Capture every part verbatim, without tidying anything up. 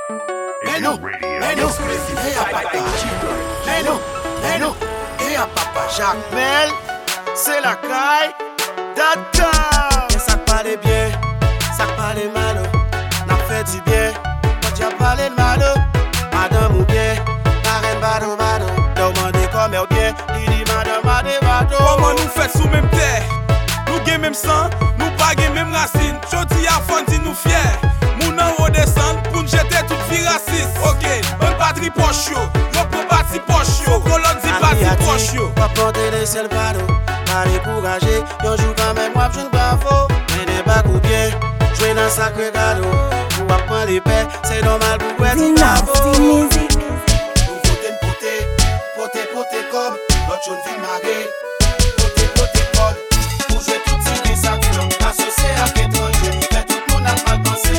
Mais nous, mais nous, et à papa, mais nous, mais nous, et à papa Jacques Mel, c'est la caille d'Adam. Et ça parle bien, ça parle mal, n'a fait du bien, quand tu as parlé de mal, madame ou bien, parraine bado bado, demandez comment ou bien, il dit madame bado bado. Comment nous fait sous même terre, nous gagne même sang, nous pas gagne même racine, jodi a fondi nous fier. Moun an redescend pour nous jeter toute vie raciste. Ok, un patrie poche yo, yo pour parti poche yo. Colon dit parti poche yo. Pas porter les seuls cadeaux, pas décourager. Yon joue quand même, moi j'en bravo. Mais des bacs ou bien, jouer dans sacré cadeau. Pour apprendre les paix, c'est normal pour être bravo. Nous voter une potée, potée, potée comme l'autre jaune ville marée. Potée, potée code, pour jouer tout tirer ça violent. Associé à l'étranger, mais tout le monde a pas pensé.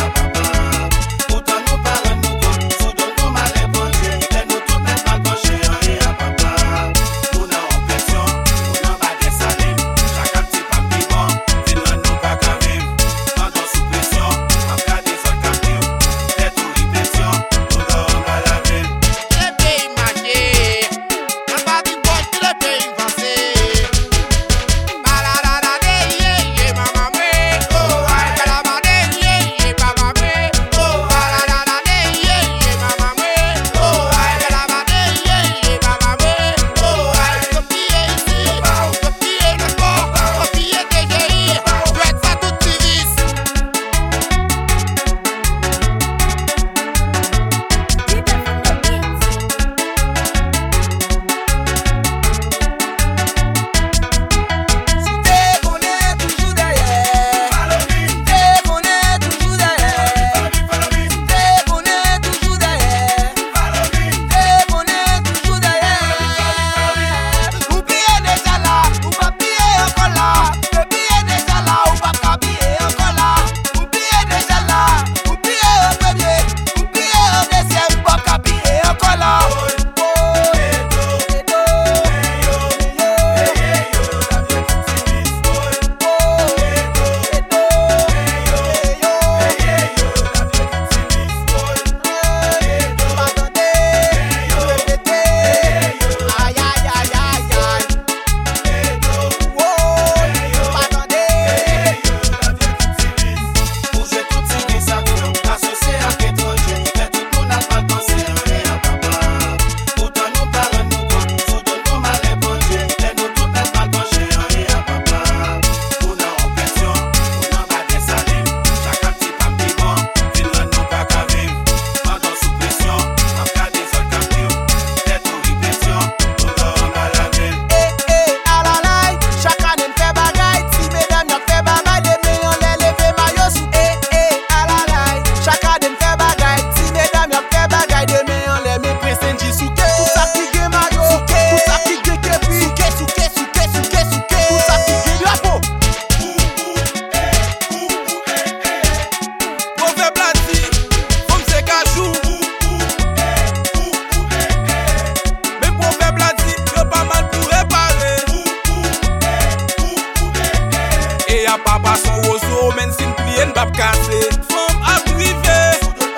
Papa son roseau, men sin plié n'bap cassé. Femme à privé,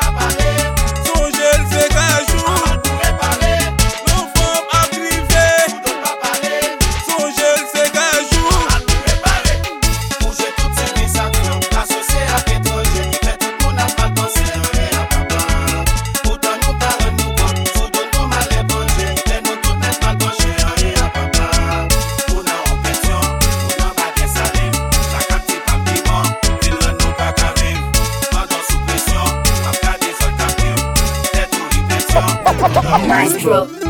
son gel c'est qu'un jour. Non, femme à privé, son gel c'est qu'un jour. Pour jouer toutes ces désavions, associé à l'étranger, mais tout le monde n'a pas pensé à papa. Pourtant nous parlons nous comme, sous donne nous mal les bongés, mais nous toutes n'est pas penché à papa. On a en pression, on a pas des salines. Maestro.